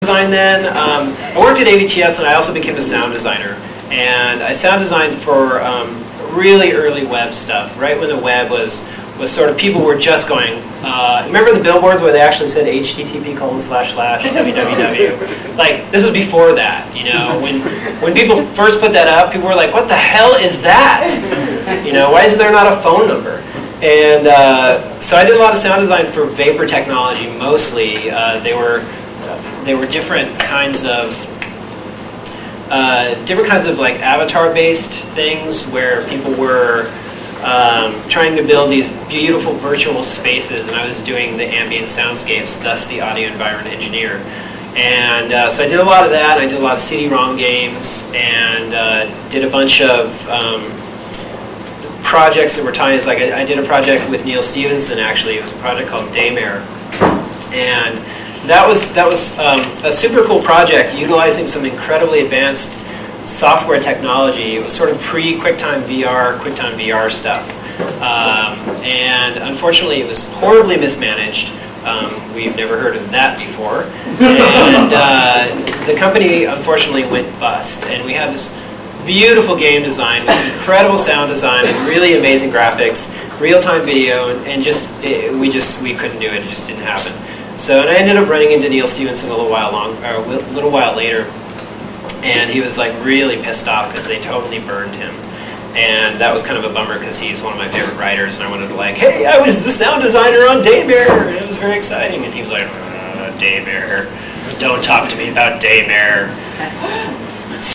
design then. I worked at AVTS and I also became a sound designer. And I sound designed for really early web stuff, right when the web was sort of, people were just going, remember the billboards where they actually said http://www? Like, this was before that, you know? When people first put that up, people were like, what the hell is that? You know, why is there not a phone number? And so I did a lot of sound design for vapor technology, mostly. They were different kinds of like avatar-based things where people were trying to build these beautiful virtual spaces, and I was doing the ambient soundscapes, thus the audio environment engineer. And so I did a lot of that. I did a lot of CD-ROM games, and did a bunch of projects that were tie-ins. Like I did a project with Neil Stevenson, actually. It was a project called Daymare, and that was a super cool project utilizing some incredibly advanced software technology. It was sort of pre-QuickTime VR stuff. And unfortunately, it was horribly mismanaged. We've never heard of that before. And the company, unfortunately, went bust. And we had this beautiful game design with incredible sound design and really amazing graphics, real-time video, and we couldn't do it. It just didn't happen. So, and I ended up running into Neil Stevenson a little while later, and he was like really pissed off because they totally burned him, and that was kind of a bummer because he's one of my favorite writers, and I wanted to like, hey, I was the sound designer on Daymare, and it was very exciting, and he was like, Daymare, don't talk to me about Daymare.